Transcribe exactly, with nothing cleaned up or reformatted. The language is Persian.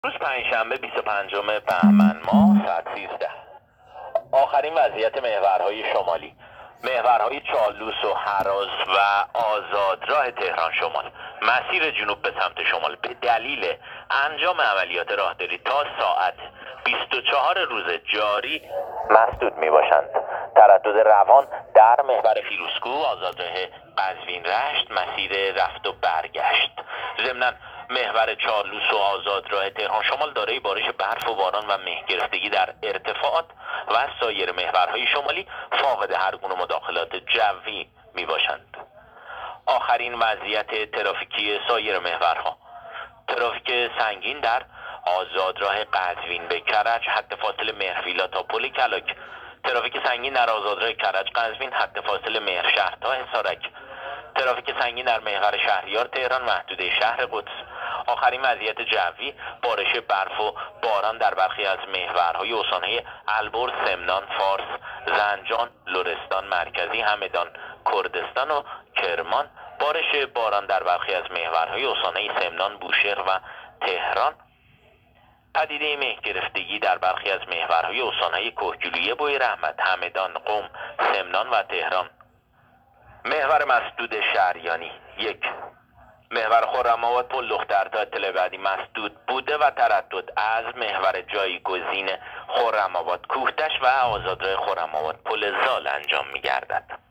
روز پنجشنبه بیست و پنجم بهمن ماه ساعت سیزده. آخرین وضعیت محورهای شمالی: محورهای چالوس و هراز و آزادراه تهران شمال مسیر جنوب به سمت شمال به دلیل انجام عملیات راهداری تا ساعت بیست و چهار روز جاری مسدود می باشند. تردد روان در محور فیروزکوه، آزادراه قزوین رشت، مسیر رفت و برگشت. ضمناً محور چالوس و آزادراه تهران شمال دارای بارش برف و باران و مه گرفتگی در ارتفاعات و سایر محورهای شمالی فاقد هر گونه مداخلات جوی می باشند. آخرین وضعیت ترافیکی سایر محورها: ترافیک سنگین در آزادراه قزوین به کرج حد فاصله مهرفیلا تا پل کلاک. ترافیک سنگین در آزادراه کرج قزوین حد فاصله مهرشهر تا حصارک. ترافیک سنگین در محور شهریار تهران محدوده شهر قدس. آخرین وضعیت جوی: بارش برف و باران در برخی از محورهای استانهای البرز، سمنان، فارس، زنجان، لرستان مرکزی، همدان، کردستان و کرمان. بارش باران در برخی از محورهای استانهای سمنان، بوشهر و تهران. پدیده مه گرفتگی در برخی از محورهای استانهای کهگیلویه، بوی رحمت، همدان، قم، سمنان و تهران. محور مسدود شهریانی: یک. محور خرم‌آباد پل دختر تا اطلاع بعدی مسدود بوده و تردد از محور جایگزین خرم‌آباد کوهتش و آزادراه خرم‌آباد پل زال انجام می گردد.